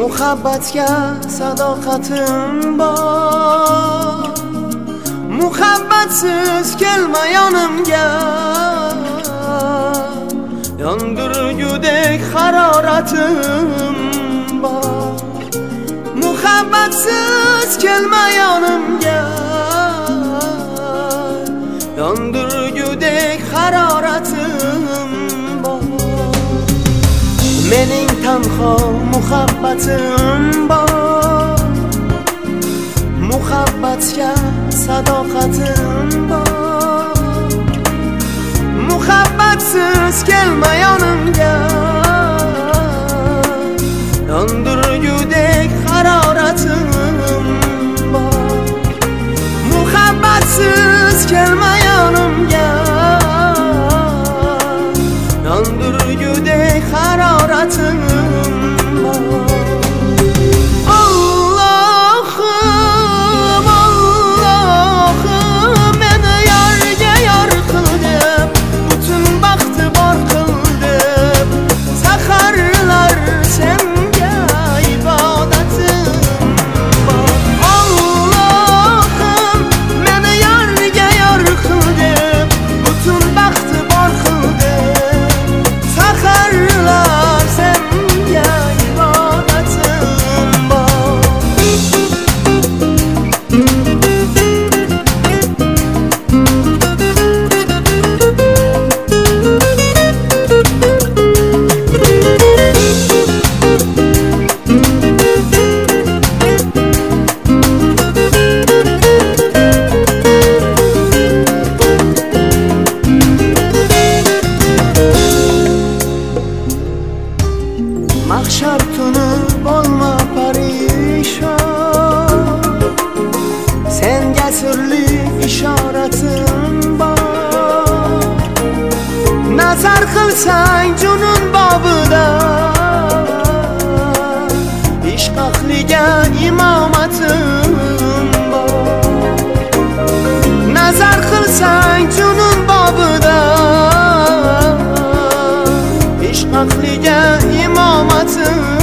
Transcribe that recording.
muhabbatga sadoqatim bor, muhabbatsiz kelma yonimga, yondirgudek haroratim bor. Muhabbatsiz kelma yonimga, yondirgudek haroratim bor. Mening tanho muhabbatim bor, muhabbatga sadoqatim bor. Muhabbatsiz kelma yonimga, yondirgudek haroratim bor. Muhabbatsiz kelma yonimga, yondirgudek haroratim bor. Allohim, Allohim, meni yorga yor qilib, butun baxti bor qilib, saharlar senga ibodatim bor. Allohim, meni yorga yor qilib, butun baxti bor qilib, saharlar senga ibodatim bor. Mahshar tuni bo'lma parishon, senga sirli ishoratim bor. Nazar qilsang junun bobida, ishq ahliga imomatim bor. Nazar qilsang junun bobida, ishq ahliga imomatim